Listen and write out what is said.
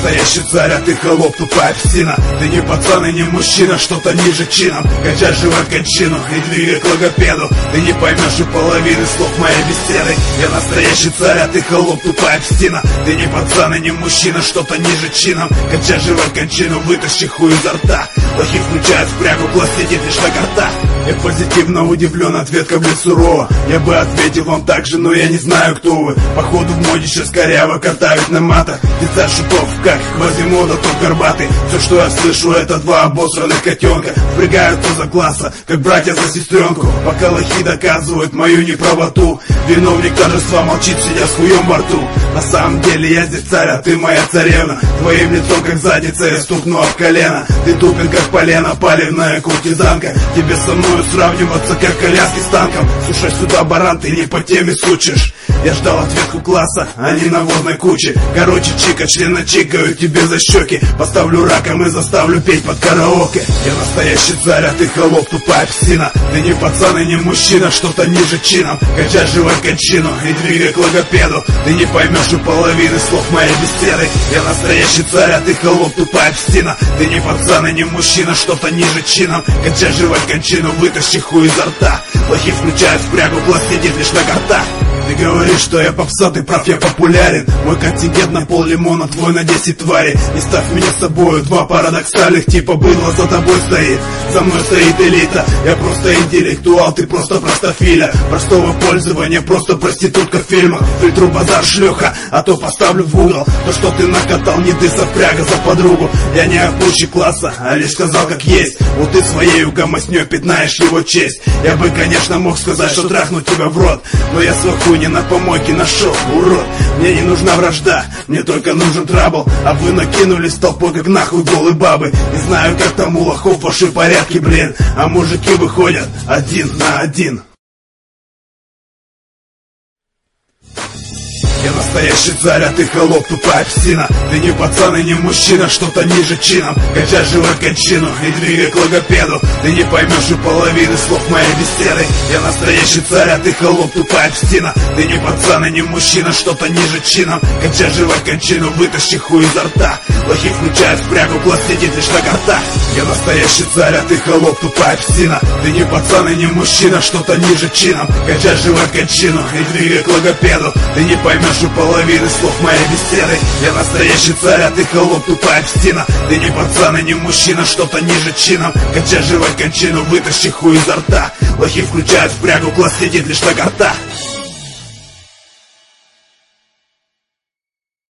настоящий царь, а ты холоп, тупая псина. Ты не пацан и не мужчина, что-то ниже чином. Качай живой кончину и двигай к логопеду. Ты не поймешь и половины слов моей беседы. Я настоящий царь, а ты холоп, тупая псина. Ты не пацан и не мужчина, что-то ниже чином. Качай живой кончину, вытащи хуй изо рта. Лохи включают в прягу, класс сидит лишь на картах. Я позитивно удивлен, ответка, блин, сурова. Я бы ответил вам так же, но я не знаю, кто вы. Походу в моде сейчас коряво катают на матах. Деталь шутов, как Квазимода, тот горбатый. Все, что я слышу, это два обосранных котенка. Впрягаются за класса, как братья за сестренку. Пока лохи доказывают мою неправоту, виновник торжества молчит, сидя с хуем во рту. На самом деле я здесь царь, а ты моя царевна. Твоим лицом, как задница, я стукну об колено. Ты тупен, как полено, палевная куртизанка. Тебе со мною сравниваться, как коляски с танком. Слушай сюда, баран, ты не по теме сучишь. Я ждал ответку класса, а не навозной кучи. Короче, чика, члена чикаю тебе за щеки. Поставлю раком и заставлю петь под караоке. Я настоящий царь, а ты холоп, тупая псина. Ты не пацан и не мужчина, что-то ниже чином. Качай живой кончину и двигай к логопеду. Ты не поймешь и половины слов моей беседы. Я настоящий царь, а ты холоп, тупая псина. Ты не пацан и не мужчина, что-то ниже чином. Качай живой кончину, вытащи хуй изо рта. Лохи включают в прягу, класс сидит лишь на картах. Ты говоришь, что я попса, ты прав, я популярен. Мой контингент на пол лимона, твой на 10 тварей. Не ставь меня с собою, два парадоксальных типа быдло за тобой стоит. За мной стоит элита, я просто интеллектуал, ты просто простофиля. Простого пользования, просто проститутка в фильмах. Фильтру базар шлюха, а то поставлю в угол. То, что ты накатал, не ты совпряга за подругу. Я не опущи класса, а лишь сказал как есть. Вот ты своей гомоснёй пятнаешь его честь. Я бы, конечно, мог сказать, что трахну тебя в рот, но я свой хуй не на помойке нашел, урод. Мне не нужна вражда, мне только нужен трабл. А вы накинулись толпой, как нахуй голые бабы. Не знаю, как там у лохов ваши порядки, блин. А мужики выходят один на один. Я настоящий царь, а ты холоп, тупая псина. Ты не пацан и не мужчина, что-то ниже чином. Качай живой кончину и двигай к логопеду. Ты не поймешь и половины слов моей беседы. Я настоящий царь, а ты холоп, тупая псина. Ты не пацан и не мужчина, что-то ниже чином. Качай живой кончину, вытащи хуй изо рта. Лохи включают в прягу, класс сидит лишь на картах. Я настоящий царь, а ты холоп, тупая псина. Ты не пацан и не мужчина, что-то ниже чином. Качай живой кончину и двигай к логопеду. Ты не поймешь и половины слов моей беседы. Я настоящий царь, а ты холоп, тупая псина. Ты не пацан и не мужчина, что-то ниже чином. Качай живой кончину, вытащи хуй изо рта. Лохи включают в прягу, класс сидит лишь на картах.